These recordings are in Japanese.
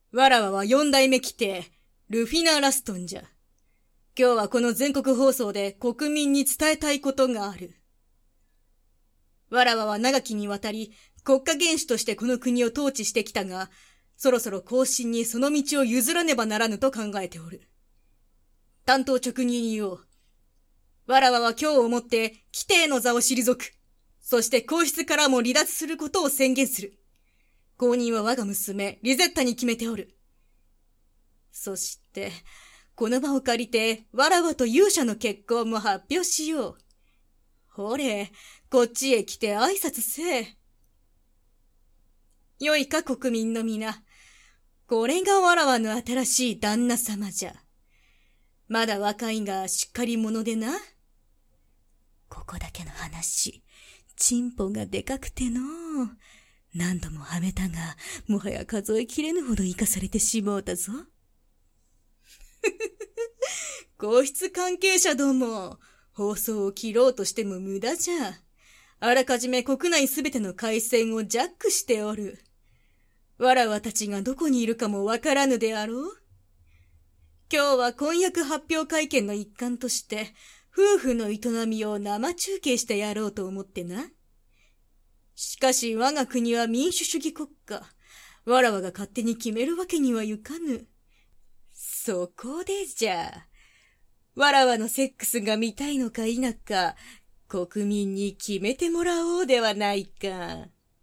わらわは四代目規定、ルフィナ・ラストンじゃ。今日はこの全国放送で国民に伝えたいことがある。わらわは長きにわたり国家元首としてこの国を統治してきたが、そろそろ後進にその道を譲らねばならぬと考えておる。単刀直入に言おう。わらわは今日をもって規定の座を退く。そして皇室からも離脱することを宣言する。後任は我が娘、リゼッタに決めておる。そして、この場を借りて、わらわと勇者の結婚も発表しよう。ほれ、こっちへ来て挨拶せえ。よいか国民の皆。これがわらわの新しい旦那様じゃ。まだ若いがしっかり者でな。ここだけの話、チンポがでかくてのう。何度もはめたが、もはや数えきれぬほど生かされてしもうたぞ。皇室関係者ども、放送を切ろうとしても無駄じゃ。あらかじめ国内すべての回線をジャックしておる。わらわたちがどこにいるかもわからぬであろう。今日は婚約発表会見の一環として、夫婦の営みを生中継してやろうと思ってな。しかし我が国は民主主義国家。わらわが勝手に決めるわけにはいかぬ。そこでじゃ。わらわのセックスが見たいのか否か、国民に決めてもらおうではないか。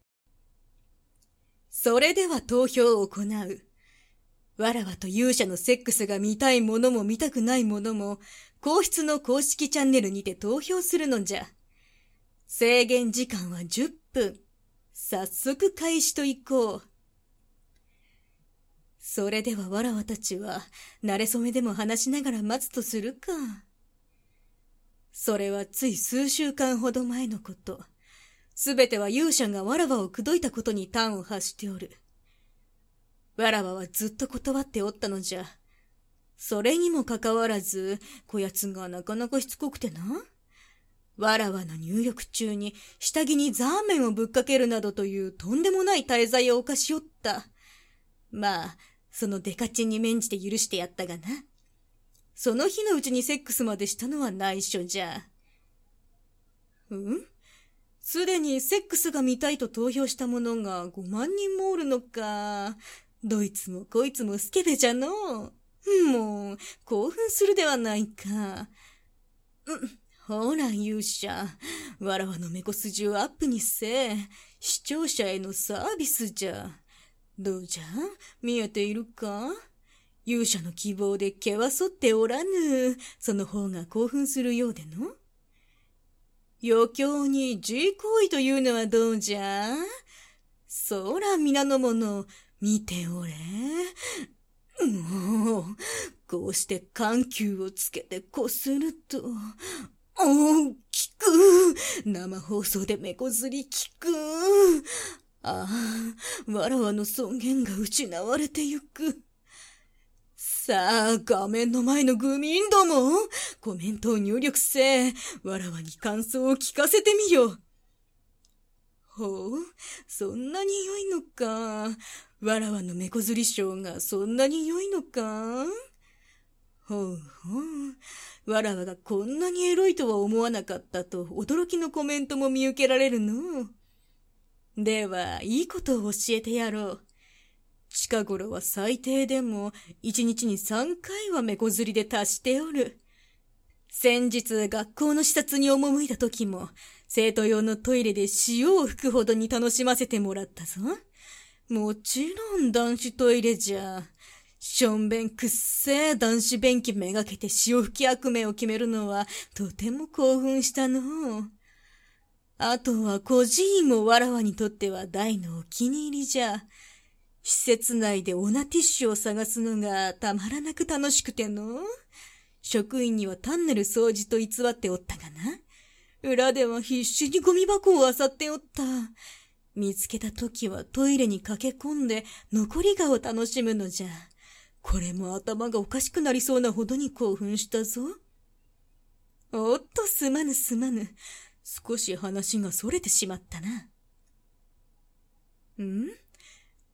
それでは投票を行う。わらわと勇者のセックスが見たいものも見たくないものも、皇室の公式チャンネルにて投票するのじゃ。制限時間は10分。早速開始といこう。それではわらわたちは、慣れ初めでも話しながら待つとするか。それはつい数週間ほど前のこと。すべては勇者がわらわを口説いたことに端を発しておる。わらわはずっと断っておったのじゃ。それにもかかわらず、こやつがなかなかしつこくてな。わらわの入浴中に下着にザーメンをぶっかけるなどというとんでもない大罪を犯しおった。まあ、そのデカチンに免じて許してやったがな。その日のうちにセックスまでしたのは内緒じゃ。すでにセックスが見たいと投票した者が5万人もおるのか。どいつもこいつもスケベじゃのう。もう、興奮するではないか。ほら、勇者。わらわの目こ筋をアップにせえ。視聴者へのサービスじゃ。どうじゃ？見えているか？勇者の希望で毛は剃っておらぬ。その方が興奮するようでの。余興に G 行為というのはどうじゃ？そら皆の者、見ておれ。もう、こうして緩急をつけてこすると、効く。生放送で目こずり効く。ああ、わらわの尊厳が失われてゆく。さあ、画面の前のグミンども、コメントを入力せ。わらわに感想を聞かせてみよ。ほう、そんなに良いのか。わらわの目こずり賞がそんなに良いのか。ほうほう。わらわがこんなにエロいとは思わなかったと驚きのコメントも見受けられるの。では、いいことを教えてやろう。近頃は最低でも1日に3回は目こずりで達しておる。先日学校の視察に赴いた時も生徒用のトイレで潮を吹くほどに楽しませてもらったぞ。もちろん男子トイレじゃ。しょんべんくっせえ男子便器めがけて潮吹き悪名を決めるのはとても興奮したの。あとは孤児院もわらわにとっては大のお気に入りじゃ。施設内でオナティッシュを探すのがたまらなく楽しくての。職員には単なる掃除と偽っておったがな。裏では必死にゴミ箱を漁っておった。見つけたときはトイレに駆け込んで残り香を楽しむのじゃ。これも頭がおかしくなりそうなほどに興奮したぞ。おっとすまぬすまぬ。少し話がそれてしまったな。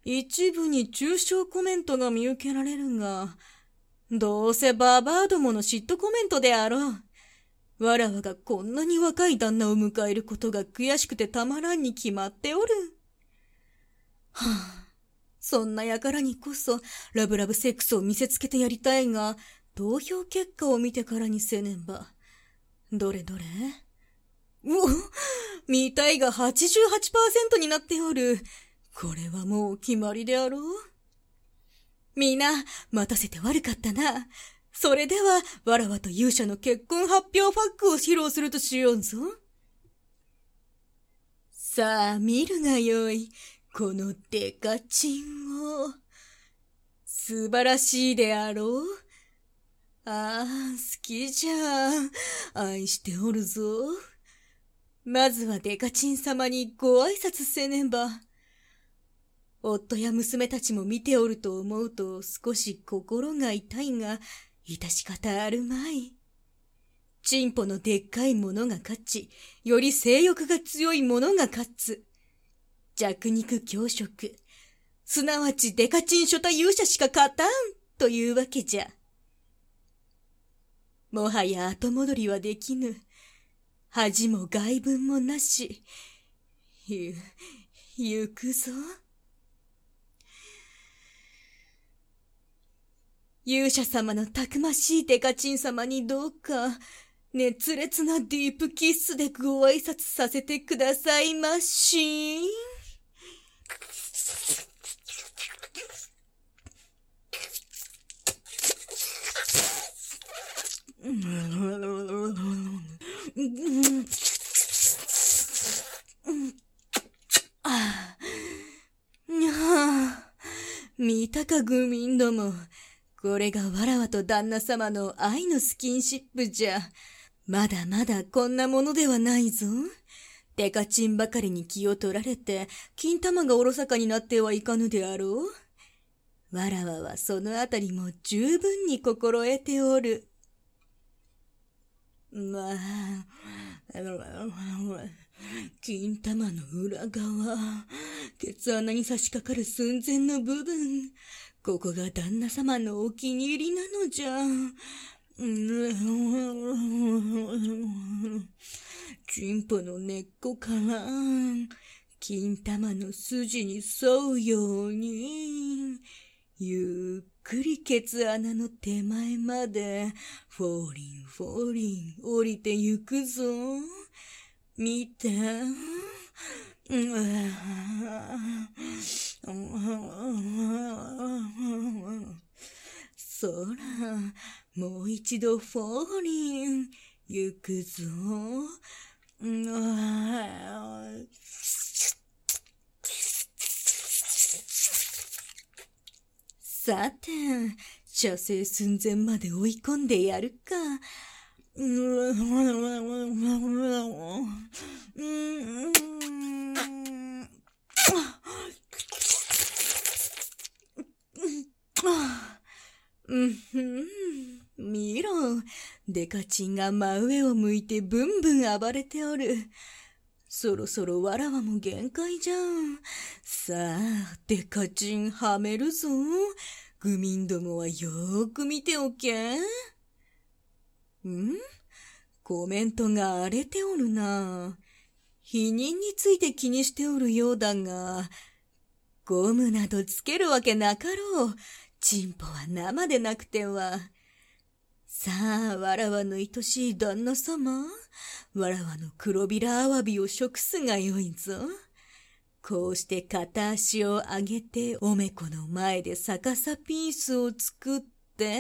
一部に中傷コメントが見受けられるが、どうせババアどもの嫉妬コメントであろう。わらわがこんなに若い旦那を迎えることが悔しくてたまらんに決まっておる。はあ、そんな輩にこそラブラブセックスを見せつけてやりたいが、投票結果を見てからにせねば。どれどれ？見たいが 88% になっておる。これはもう決まりであろう。みんな、待たせて悪かったな。それでは、わらわと勇者の結婚発表ファックを披露するとしようぞ。さあ、見るがよい。このデカチンを。素晴らしいであろう。ああ、好きじゃ。愛しておるぞ。まずはデカチン様にご挨拶せねば。夫や娘たちも見ておると思うと少し心が痛いが、致し方あるまい。チンポのでっかいものが勝ち、より性欲が強いものが勝つ。弱肉強食、すなわちデカチンショタ勇者しか勝たんというわけじゃ。もはや後戻りはできぬ。恥も外聞もなし。行くぞ。勇者様のたくましいデカチン様にどうか、熱烈なディープキッスでご挨拶させてくださいまし。見たか愚民ども。これがわらわと旦那様の愛のスキンシップじゃ。まだまだこんなものではないぞ。デカチンばかりに気を取られて、金玉がおろそかになってはいかぬであろう。わらわはそのあたりも十分に心得ておる。まあ、金玉の裏側、ケツ穴に差し掛かる寸前の部分、ここが旦那様のお気に入りなのじゃ。チンポの根っこから、金玉の筋に沿うように、ゆっくりケツ穴の手前まで、フォーリンフォーリン降りてゆくぞ。見て。そら、もう一度フォーリン、行くぞ。さて、射精寸前まで追い込んでやるか。見ろ、デカチンが真上を向いてブンブン暴れておる。そろそろわらわも限界じゃん。さあ、デカチンはめるぞ。愚民どもはよーく見ておけ。コメントが荒れておるな。否認について気にしておるようだが、ゴムなどつけるわけなかろう。チンポは生でなくては。さあ、わらわの愛しい旦那様、わらわの黒ビラアワビを食すがよいぞ。こうして片足を上げておめこの前で逆さピースを作って、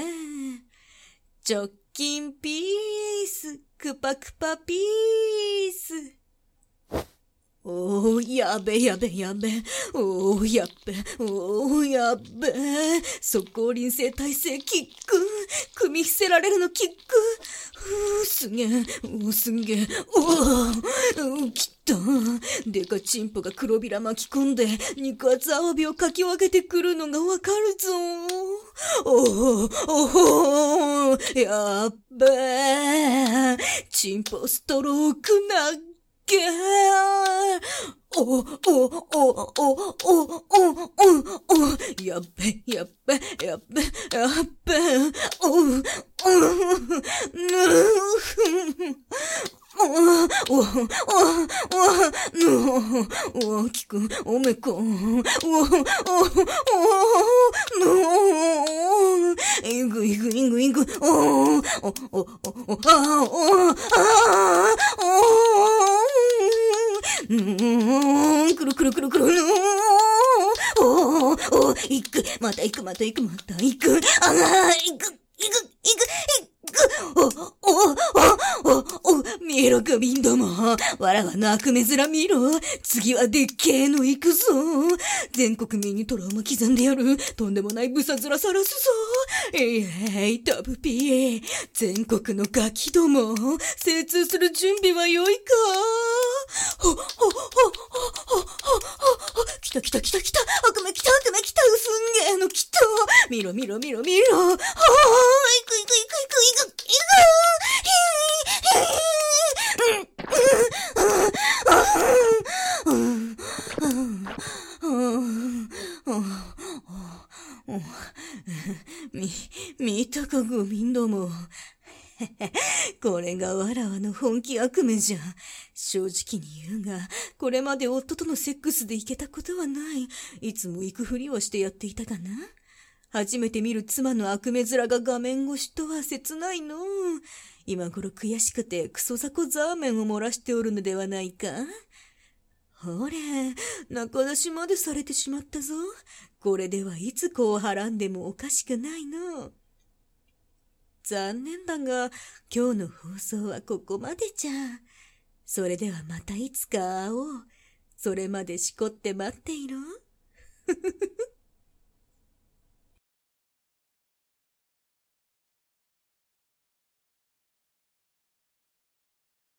直近ピース、クパクパピース。おー、やべやべやべ。おー、やっべ。おー、やっべ。速攻臨戦体制キック。組み伏せられるのキック。すげえ。すげえ。きった。でかチンポが黒ビラ巻き込んで、肉厚アワビをかき分けてくるのがわかるぞ。やっべ。チンポストロークなっけけお、お、お、お、お、お、やっべ、やっべ、やっべ、やっべ、大きく、おめこ、いぐいぐいぐいぐ、くるくるくるくる、いく、またいく、またいく、またいく、いく、見ろか、ビンども。わらわの悪目面見ろ。次はでっけえの行くぞ。全国民にトラウマ刻んでやる。とんでもないブサ面さらすぞ。タブピー。全国のガキども。精通する準備は良いか？来た来た来た来た。悪魔来た悪魔来た。すんげえの来た。見ろ見ろ見ろ見ろ。いくいくいくいくいくいく。見たかゴミンども。これがわらわの本気悪夢じゃ。正直に言うが、これまで夫とのセックスでいけたことはない。いつも行くふりをしてやっていたがな。初めて見る妻の悪目面が画面越しとは切ないの。今頃悔しくてクソザコザーメンを漏らしておるのではないか。ほれ、中出しまでされてしまったぞ。これではいつ子をはらんでもおかしくないの。残念だが、今日の放送はここまでじゃ。それではまたいつか会おう。それまでしこって待っていろ。